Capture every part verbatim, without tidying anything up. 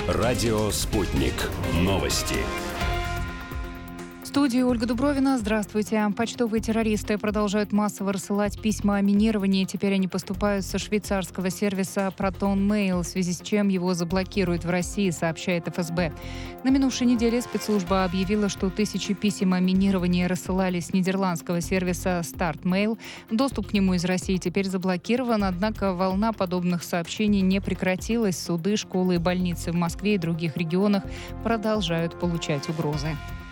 Радио «Спутник». Новости. В студии Ольга Дубровина. Здравствуйте. Почтовые террористы продолжают массово рассылать письма о минировании. Теперь они поступают со швейцарского сервиса Proton Mail, в связи с чем его заблокируют в России, сообщает эф эс бэ. На минувшей неделе спецслужба объявила, что тысячи писем о минировании рассылали с нидерландского сервиса Start Mail. Доступ к нему из России теперь заблокирован, однако волна подобных сообщений не прекратилась. Суды, школы и больницы в Москве и других регионах продолжают получать угрозы.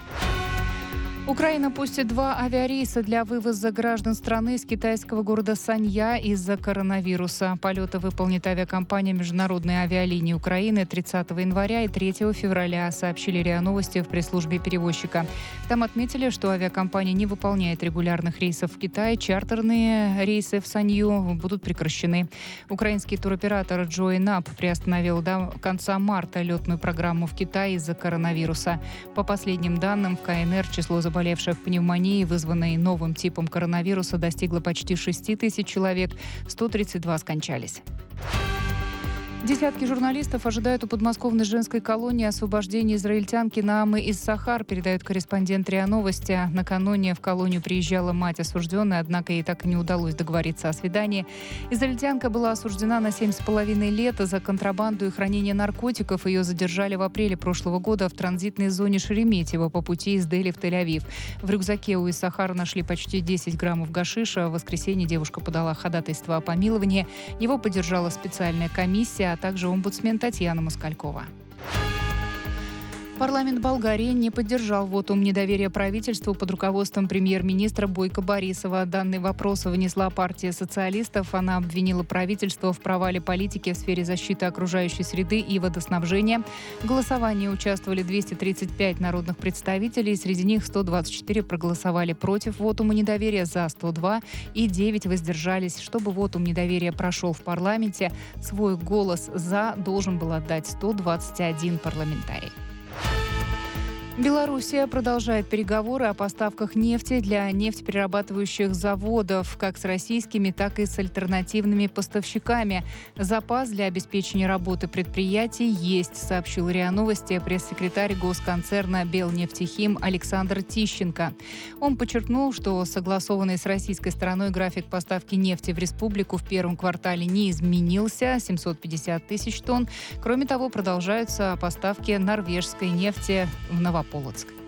Украина пустит два авиарейса для вывоза граждан страны из китайского города Санья из-за коронавируса. Полеты выполнит авиакомпания «Международные авиалинии Украины» тридцатого января и третьего февраля, сообщили РИА Новости в пресс-службе перевозчика. Там отметили, что авиакомпания не выполняет регулярных рейсов в Китай. Чартерные рейсы в Санью будут прекращены. Украинский туроператор Join Up приостановил до конца марта летную программу в Китай из-за коронавируса. По последним данным, в ка эн эр число заболевших заболевших пневмонией, вызванной новым типом коронавируса, достигло почти шесть тысяч человек, сто тридцать два скончались. Десятки журналистов ожидают у подмосковной женской колонии освобождения израильтянки Наамы из Сахар, передает корреспондент РИА Новости. Накануне в колонию приезжала мать осужденной, однако ей так и не удалось договориться о свидании. Израильтянка была осуждена на семь с половиной лет за контрабанду и хранение наркотиков. Ее задержали в апреле прошлого года в транзитной зоне Шереметьево по пути из Дели в Тель-Авив. В рюкзаке у Иссахара нашли почти десять граммов гашиша. В воскресенье девушка подала ходатайство о помиловании. Его поддержала специальная комиссия, а также омбудсмен Татьяна Москалькова. Парламент Болгарии не поддержал вотум недоверия правительству под руководством премьер-министра Бойко Борисова. Данный вопрос внесла партия социалистов. Она обвинила правительство в провале политики в сфере защиты окружающей среды и водоснабжения. В голосовании участвовали двести тридцать пять народных представителей. Среди них сто двадцать четыре проголосовали против вотума недоверия, за сто два и девять воздержались. Чтобы вотум недоверия прошел в парламенте, свой голос «за» должен был отдать сто двадцать один парламентарий. Белоруссия продолжает переговоры о поставках нефти для нефтеперерабатывающих заводов, как с российскими, так и с альтернативными поставщиками. Запас для обеспечения работы предприятий есть, сообщил РИА Новости пресс-секретарь госконцерна «Белнефтехим» Александр Тищенко. Он подчеркнул, что согласованный с российской стороной график поставки нефти в республику в первом квартале не изменился – семьсот пятьдесят тысяч тонн. Кроме того, продолжаются поставки норвежской нефти в Новополоцк.